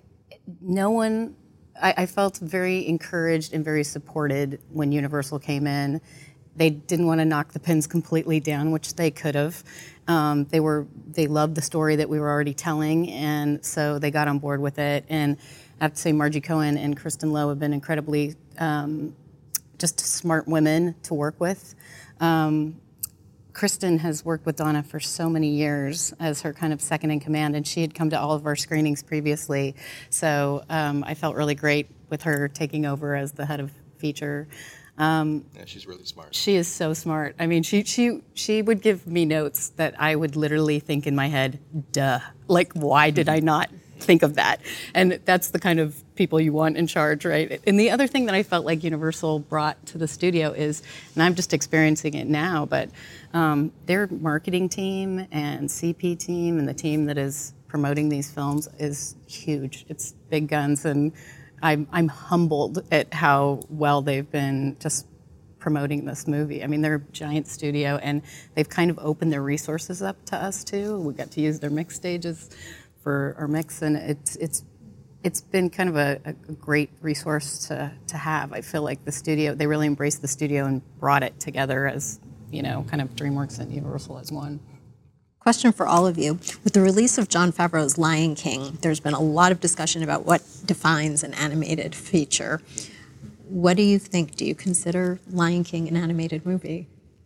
no one, I, I felt very encouraged and very supported when Universal came in. They didn't want to knock the pins completely down, which they could have. Um, they were, they loved the story that we were already telling, and so they got on board with it. And I have to say, Margie Cohen and Kristen Lowe have been incredibly um, just smart women to work with. Um, Kristen has worked with Donna for so many years as her kind of second in command, and she had come to all of our screenings previously. So um, I felt really great with her taking over as the head of feature. Um, yeah, she's really smart. She is so smart. I mean, she she she would give me notes that I would literally think in my head, duh, like, why did I not think of that? And that's the kind of people you want in charge, right? And the other thing that I felt like Universal brought to the studio is, and I'm just experiencing it now, but um, their marketing team and C P team and the team that is promoting these films is huge. It's big guns, and I'm, I'm humbled at how well they've been just promoting this movie. I mean, they're a giant studio, and they've kind of opened their resources up to us too. We got to use their mix stages for our mix, and it's it's it's been kind of a, a great resource to to have. I feel like the studio, they really embraced the studio and brought it together as, you know, kind of DreamWorks and Universal as one. Question for all of you. With the release of Jon Favreau's Lion King, there's been a lot of discussion about what defines an animated feature. What do you think? Do you consider Lion King an animated movie?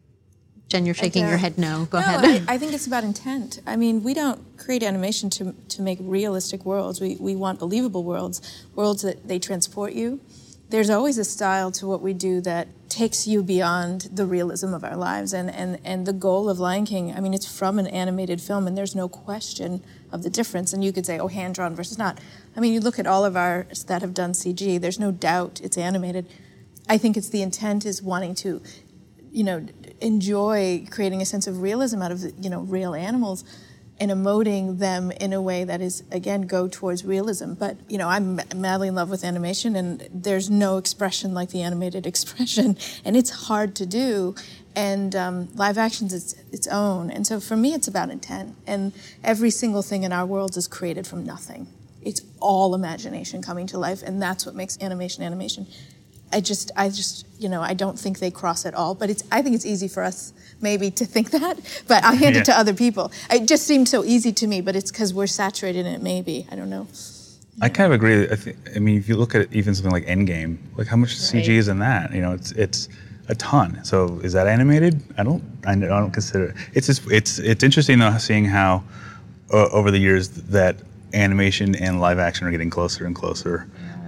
Jen, you're shaking your head no. Go no, ahead. I, I think it's about intent. I mean, we don't create animation to, to make realistic worlds. We, we want believable worlds, worlds that they transport you. There's always a style to what we do that takes you beyond the realism of our lives. And, and, and the goal of Lion King, I mean, it's from an animated film, and there's no question of the difference. And you could say, oh, hand-drawn versus not. I mean, you look at all of ours that have done C G, there's no doubt it's animated. I think it's the intent is wanting to, you know, enjoy creating a sense of realism out of, you know, real animals and emoting them in a way that is, again, go towards realism. But, you know, I'm madly in love with animation, and there's no expression like the animated expression, and it's hard to do. And um, live action's its, its own. And so for me, it's about intent. And every single thing in our world is created from nothing. It's all imagination coming to life, and that's what makes animation animation. I just, I just, you know, I don't think they cross at all. But it's, I think it's easy for us maybe to think that. But I'll hand yeah. it to other people. It just seemed so easy to me. But it's because we're saturated in it. Maybe I don't know. I kind of agree. I think. I mean, if you look at even something like Endgame, like how much right. C G is in that? You know, it's it's a ton. So is that animated? I don't. I don't consider it. It's just, it's it's interesting though, seeing how uh, over the years that animation and live action are getting closer and closer.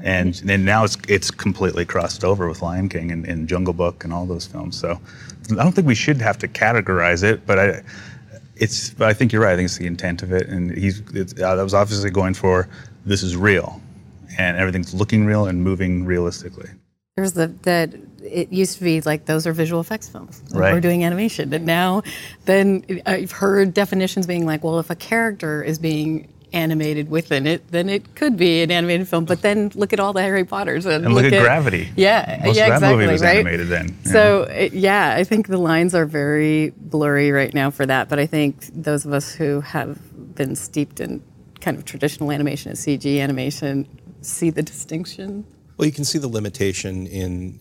And then now it's it's completely crossed over with Lion King and, and Jungle Book and all those films. So I don't think we should have to categorize it, but I, it's. But I think you're right. I think it's the intent of it, and he's. It's, uh, that was obviously going for this is real, and everything's looking real and moving realistically. There's the that it used to be like those are visual effects films. Right. We're doing animation, and now then I've heard definitions being like, well, if a character is being animated within it, then it could be an animated film. But then look at all the Harry Potters and, And look, look at, at Gravity. Yeah, Most yeah, of that exactly, movie was right? animated then. Yeah. So it, yeah, I think the lines are very blurry right now for that. But I think those of us who have been steeped in kind of traditional animation and C G animation see the distinction. Well, you can see the limitation in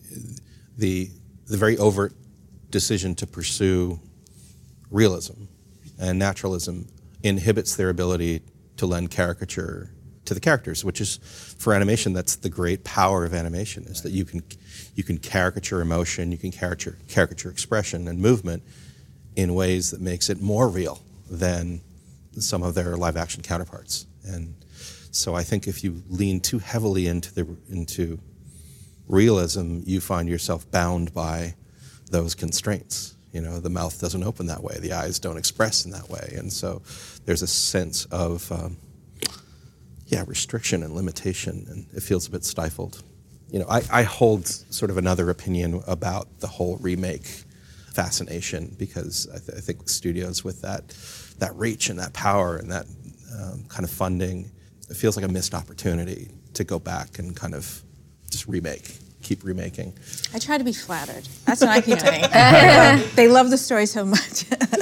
the the very overt decision to pursue realism, and naturalism inhibits their ability to lend caricature to the characters, which is, for animation, that's the great power of animation, is that you can you can caricature emotion, you can caricature caricature expression and movement in ways that makes it more real than some of their live action counterparts. And so I think if you lean too heavily into the into realism, you find yourself bound by those constraints. You know, the mouth doesn't open that way, the eyes don't express in that way, and so there's a sense of um, yeah, restriction and limitation, and it feels a bit stifled. You know, I, I hold sort of another opinion about the whole remake fascination, because I, th- I think studios with that that reach and that power and that um, kind of funding, it feels like a missed opportunity to go back and kind of just remake, keep remaking. I try to be flattered. That's what I keep saying. They, they love the story so much.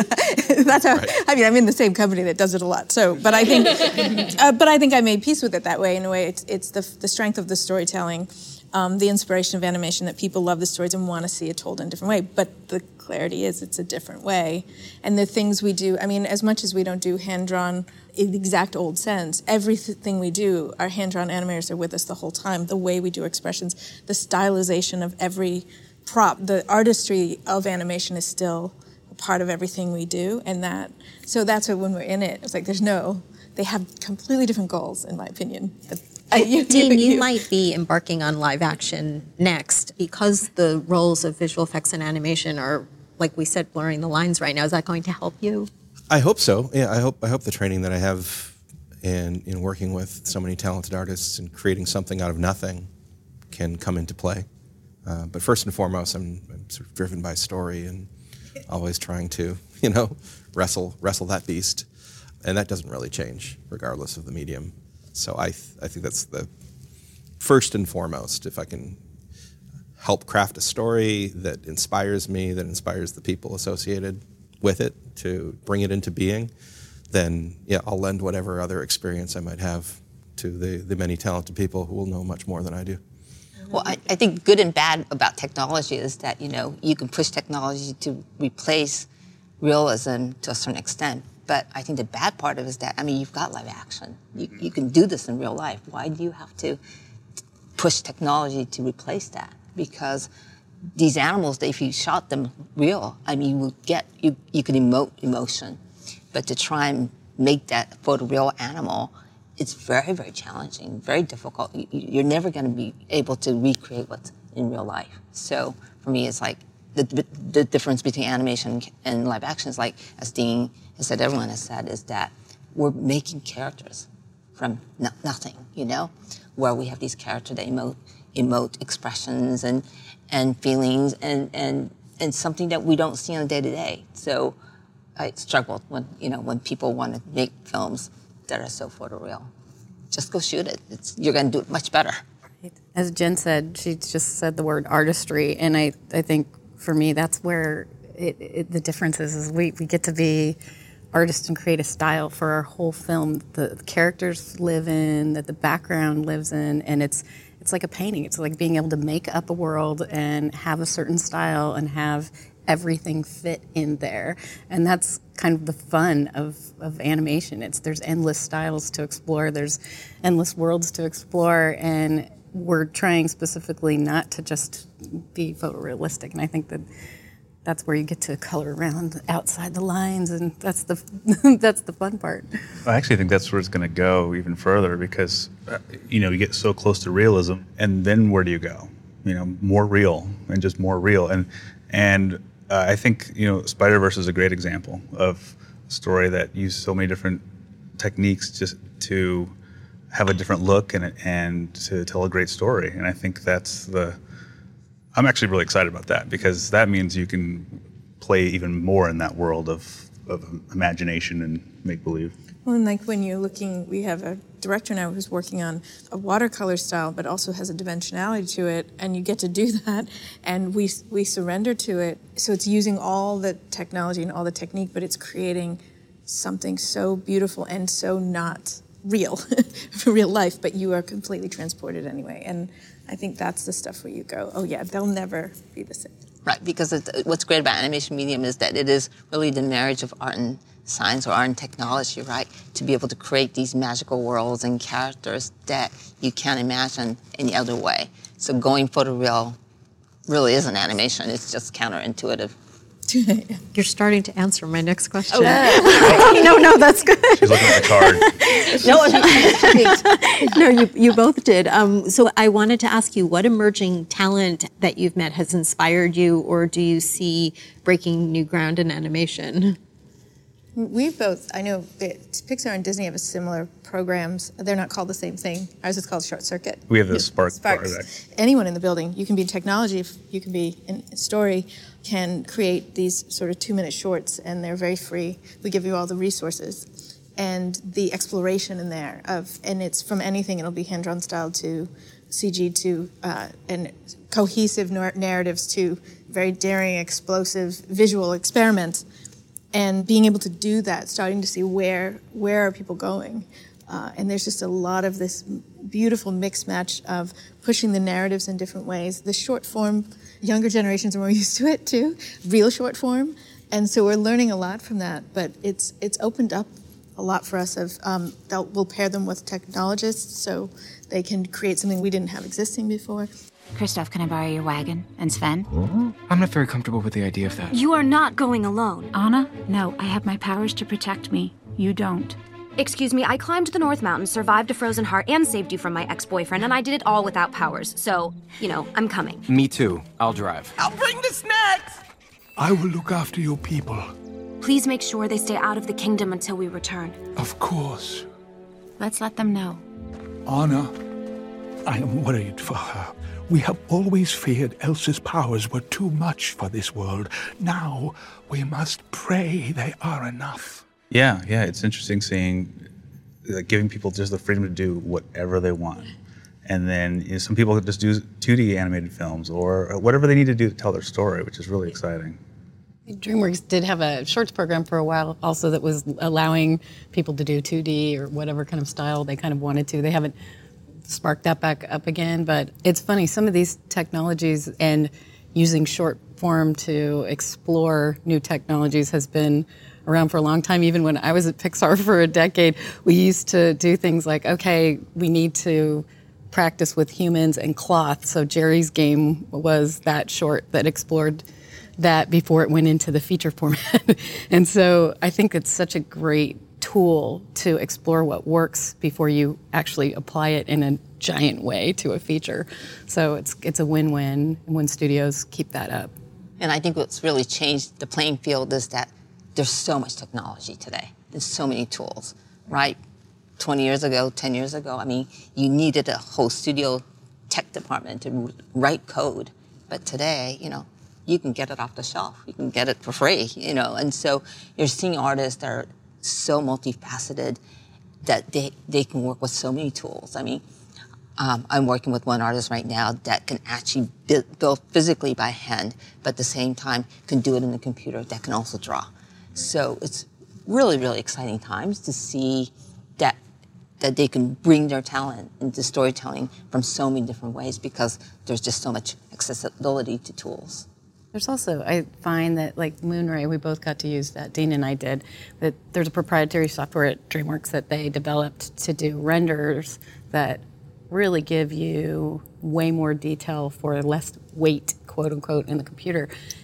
That's how. Right. I mean, I'm in the same company that does it a lot. So, but I think, uh, but I think I made peace with it that way. In a way, it's it's the the strength of the storytelling, um, the inspiration of animation, that people love the stories and want to see it told in a different way. But the clarity is, it's a different way, and the things we do. I mean, as much as we don't do hand drawn in the exact old sense, everything we do, our hand-drawn animators are with us the whole time. The way we do expressions, the stylization of every prop, the artistry of animation is still a part of everything we do, and that, so that's what when we're in it, it's like there's no, they have completely different goals, in my opinion. But, uh, you, Dean, you, you might be embarking on live action next, because the roles of visual effects and animation are, like we said, blurring the lines right now. Is that going to help you? I hope so. Yeah, I hope I hope the training that I have in in working with so many talented artists and creating something out of nothing can come into play. Uh, but first and foremost, I'm, I'm sort of driven by story and always trying to, you know, wrestle wrestle that beast, and that doesn't really change regardless of the medium. So I th- I think that's the first and foremost. If I can help craft a story that inspires me, that inspires the people associated with it, to bring it into being, then yeah, I'll lend whatever other experience I might have to the, the many talented people who will know much more than I do. Well, I, I think good and bad about technology is that, you know, you can push technology to replace realism to a certain extent. But I think the bad part of it is that, I mean, you've got live action. You, you can do this in real life. Why do you have to push technology to replace that? Because these animals, if you shot them real, I mean, you would get, you, you could emote emotion. But to try and make that photoreal animal, it's very, very challenging, very difficult. You, you're never going to be able to recreate what's in real life. So for me, it's like the, the, the difference between animation and live action is like, as Dean has said, everyone has said, is that we're making characters from no, nothing, you know, where we have these characters that emote, emote expressions and and feelings and, and and something that we don't see on a day-to-day. So I struggled when, you know, when people want to make films that are so photoreal. Just go shoot it. It's, you're going to do it much better. As Jen said, she just said the word artistry, and I, I think for me that's where it, it, the difference is, is we, we get to be artists and create a style for our whole film the, the characters live in, that the background lives in, and it's It's like a painting. It's like being able to make up a world and have a certain style and have everything fit in there. And that's kind of the fun of, of animation. It's there's endless styles to explore. There's endless worlds to explore. And we're trying specifically not to just be photorealistic. And I think that that's where you get to color around outside the lines, and that's the that's the fun part. I actually think that's where it's going to go even further because, uh, you know, you get so close to realism, and then where do you go? You know, more real and just more real. And and uh, I think, you know, Spider-Verse is a great example of a story that used so many different techniques just to have a different look and and to tell a great story. And I think that's the I'm actually really excited about that because that means you can play even more in that world of, of imagination and make-believe. Well, and like when you're looking, we have a director now who's working on a watercolor style, but also has a dimensionality to it, and you get to do that, and we we surrender to it. So it's using all the technology and all the technique, but it's creating something so beautiful and so not real, for real life, but you are completely transported anyway. And I think that's the stuff where you go, oh yeah, they'll never be the same. Right, because it, what's great about animation medium is that it is really the marriage of art and science or art and technology, right? To be able to create these magical worlds and characters that you can't imagine any other way. So going photoreal really isn't animation, it's just counterintuitive. You're starting to answer my next question. Oh. no, no, that's good. She's looking at the card. no, no, no, you, you both did. Um, so I wanted to ask you, what emerging talent that you've met has inspired you, or do you see breaking new ground in animation? We both, I know that Pixar and Disney have a similar programs. They're not called the same thing. Ours is called Short Circuit. We have the Spark. Sparks. Anyone in the building, you can be in technology, if you can be in story, can create these sort of two-minute shorts, and they're very free. We give you all the resources. And the exploration in there of, and it's from anything, it'll be hand-drawn style to C G to, uh, and cohesive nar- narratives to very daring, explosive visual experiments. And being able to do that, starting to see where where are people going. Uh, and there's just a lot of this beautiful mixed match of pushing the narratives in different ways. The short form, younger generations are more used to it too, real short form. And so we're learning a lot from that, but it's it's opened up a lot for us of, um, they'll, we'll pair them with technologists so they can create something we didn't have existing before. Kristoff, can I borrow your wagon? And Sven? I'm not very comfortable with the idea of that. You are not going alone. Anna? No, I have my powers to protect me. You don't. Excuse me, I climbed the North Mountain, survived a frozen heart, and saved you from my ex-boyfriend, and I did it all without powers. So, you know, I'm coming. Me too. I'll drive. I'll bring the snacks! I will look after your people. Please make sure they stay out of the kingdom until we return. Of course. Let's let them know. Anna, I am worried for her. We have always feared Elsa's powers were too much for this world. Now, we must pray they are enough. Yeah, yeah, it's interesting seeing, like, giving people just the freedom to do whatever they want. And then you know, some people just do two D animated films or whatever they need to do to tell their story, which is really exciting. DreamWorks did have a shorts program for a while also that was allowing people to do two D or whatever kind of style they kind of wanted to. They haven't sparked that back up again, but it's funny, some of these technologies and using short form to explore new technologies has been around for a long time. Even when I was at Pixar for a decade, we used to do things like, okay, we need to practice with humans and cloth. So Jerry's Game was that short that explored that before it went into the feature format. And so I think it's such a great tool to explore what works before you actually apply it in a giant way to a feature. So it's it's a win-win when studios keep that up. And I think what's really changed the playing field is that there's so much technology today. There's so many tools, right? twenty years ago, ten years ago, I mean, you needed a whole studio tech department to write code. But today, you know, you can get it off the shelf. You can get it for free, you know. And so you're seeing artists that are so multifaceted that they, they can work with so many tools. I mean, um, I'm working with one artist right now that can actually build, build physically by hand, but at the same time can do it in the computer that can also draw. So it's really, really exciting times to see that that they can bring their talent into storytelling from so many different ways because there's just so much accessibility to tools. There's also, I find that like Moonray, we both got to use that, Dean and I did, that there's a proprietary software at DreamWorks that they developed to do renders that really give you way more detail for less weight, quote unquote, in the computer.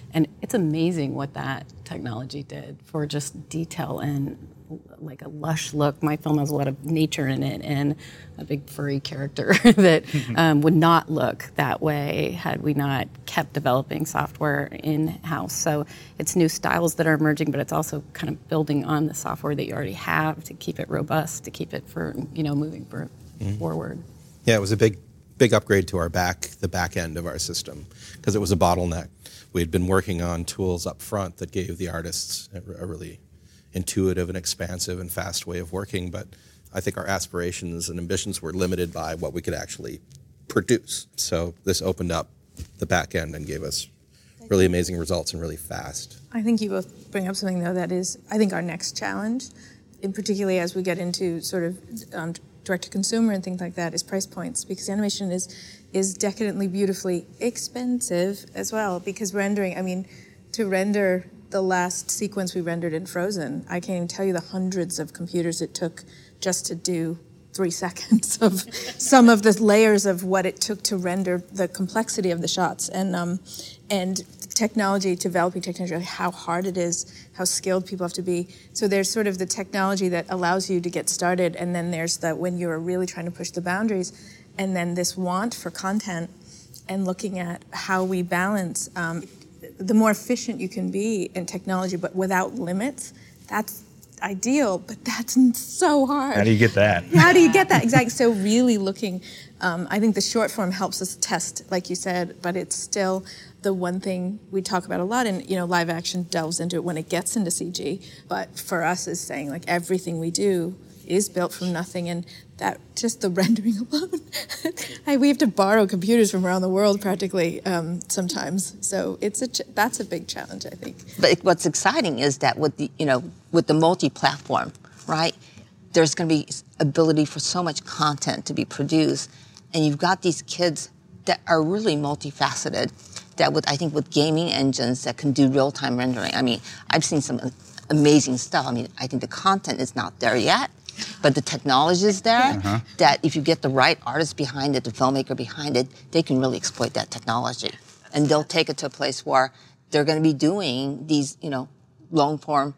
And it's amazing what that technology did for just detail and like a lush look. My film has a lot of nature in it and a big furry character that um, would not look that way had we not kept developing software in-house. So it's new styles that are emerging, but it's also kind of building on the software that you already have to keep it robust, to keep it for, you know, moving for, mm-hmm. forward. Yeah, it was a big, big upgrade to our back, the back end of our system, because it was a bottleneck. We had been working on tools up front that gave the artists a, a really intuitive and expansive and fast way of working, but I think our aspirations and ambitions were limited by what we could actually produce. So this opened up the back end and gave us really amazing results and really fast. I think you both bring up something, though, that is, I think, our next challenge, in particularly as we get into sort of um, direct-to-consumer and things like that, is price points, because animation is is decadently beautifully expensive as well, because rendering, I mean, to render the last sequence we rendered in Frozen, I can't even tell you the hundreds of computers it took just to do three seconds of some of the layers of what it took to render the complexity of the shots. And um, and technology, developing technology, how hard it is, how skilled people have to be. So there's sort of the technology that allows you to get started, and then there's the when you're really trying to push the boundaries, and then this want for content and looking at how we balance. Um, the more efficient you can be in technology, but without limits, that's ideal, but that's so hard. How do you get that? How do you get that? Exactly. So really looking, um, I think the short form helps us test, like you said, but it's still the one thing we talk about a lot, and you know, live action delves into it when it gets into C G, but for us is saying like everything we do is built from nothing, and that just the rendering alone. I, we have to borrow computers from around the world practically um, sometimes. So it's a ch- that's a big challenge, I think. But what's exciting is that with the you know with the multi-platform, right? There's going to be ability for so much content to be produced, and you've got these kids that are really multifaceted. That with I think with gaming engines that can do real-time rendering. I mean, I've seen some amazing stuff. I mean, I think the content is not there yet. But the technology is there, uh-huh. that if you get the right artist behind it, the filmmaker behind it, they can really exploit that technology. And they'll take it to a place where they're going to be doing these, you know, long-form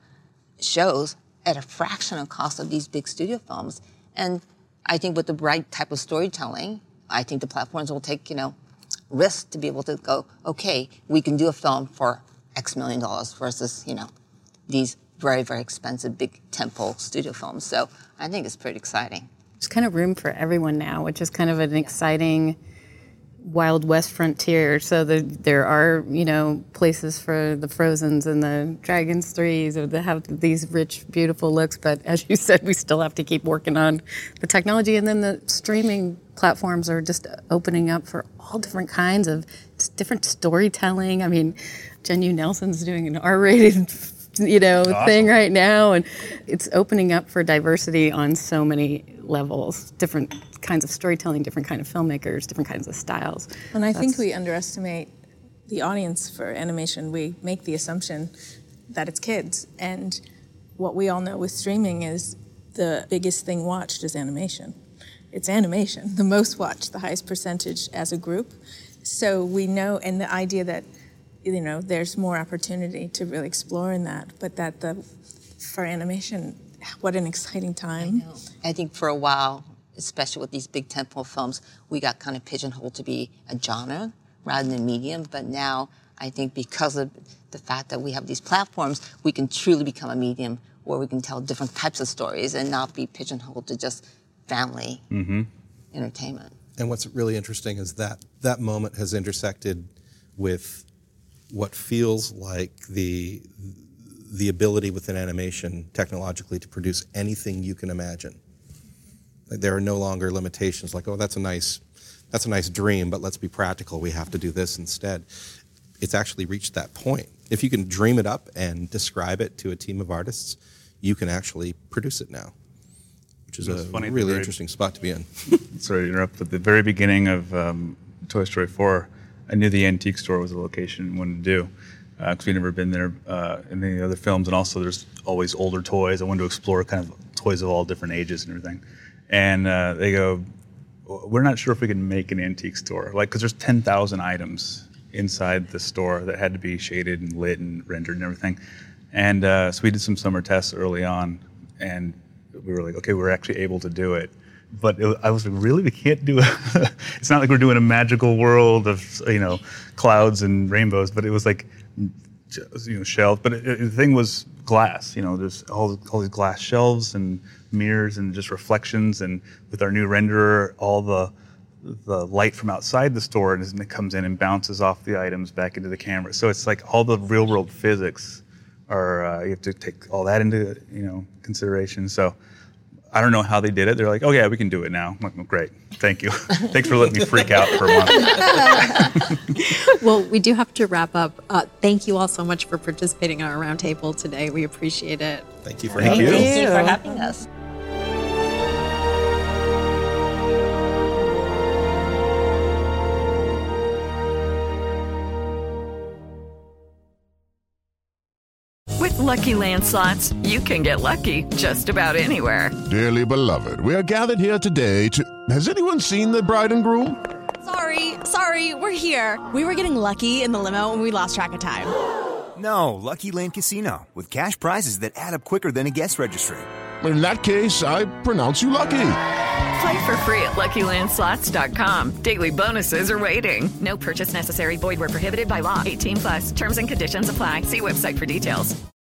shows at a fraction of cost of these big studio films. And I think with the right type of storytelling, I think the platforms will take, you know, risks to be able to go, okay, we can do a film for X million dollars versus, you know, these very, very expensive, big tentpole studio films. So I think it's pretty exciting. There's kind of room for everyone now, which is kind of an exciting Wild West frontier. So the, there are, you know, places for the Frozens and the Dragons threes that have these rich, beautiful looks. But as you said, we still have to keep working on the technology. And then the streaming platforms are just opening up for all different kinds of different storytelling. I mean, Jenny Nelson's doing an R-rated you know, awesome. thing right now, and it's opening up for diversity on so many levels, different kinds of storytelling, different kind of filmmakers, different kinds of styles. And I That's, think we underestimate the audience for animation. We make the assumption that it's kids, and what we all know with streaming is the biggest thing watched is animation. It's animation, the most watched, the highest percentage as a group. So we know, and the idea that you know, there's more opportunity to really explore in that, but that the for animation, what an exciting time. I know. I think for a while, especially with these big tentpole films, we got kind of pigeonholed to be a genre rather than a medium, but now I think because of the fact that we have these platforms, we can truly become a medium where we can tell different types of stories and not be pigeonholed to just family mm-hmm. entertainment. And what's really interesting is that that moment has intersected with what feels like the the ability within animation technologically to produce anything you can imagine. Like there are no longer limitations like, oh, that's a nice that's a nice dream, but let's be practical. We have to do this instead. It's actually reached that point. If you can dream it up and describe it to a team of artists, you can actually produce it now, which is a funny, really very, interesting spot to be in. Sorry to interrupt, but at the very beginning of um, Toy Story four, I knew the antique store was a location I wanted to do because uh, we'd never been there uh, in any other films, and also there's always older toys. I wanted to explore kind of toys of all different ages and everything. And uh, they go, we're not sure if we can make an antique store, like because there's ten thousand items inside the store that had to be shaded and lit and rendered and everything. And uh, so we did some summer tests early on, and we were like, okay, we're actually able to do it. But it, I was like, really? We can't do it? It's not like we're doing a magical world of, you know, clouds and rainbows, but it was like, you know, shelves. But it, it, the thing was glass. You know, there's all, all these glass shelves and mirrors and just reflections. And with our new renderer, all the the light from outside the store, and it comes in and bounces off the items back into the camera. So it's like all the real world physics are, uh, you have to take all that into, you know, consideration. So I don't know how they did it. They're like, oh yeah, we can do it now. I'm like, well, great, thank you. Thanks for letting me freak out for a month. Well, we do have to wrap up. Uh, thank you all so much for participating in our roundtable today. We appreciate it. Thank you for Thank having us. you for having us. With Lucky Land Slots, you can get lucky just about anywhere. Dearly beloved, we are gathered here today to... Has anyone seen the bride and groom? Sorry, sorry, we're here. We were getting lucky in the limo and we lost track of time. No, Lucky Land Casino, with cash prizes that add up quicker than a guest registry. In that case, I pronounce you lucky. Play for free at Lucky Land Slots dot com. Daily bonuses are waiting. No purchase necessary. Void where prohibited by law. eighteen plus. Terms and conditions apply. See website for details.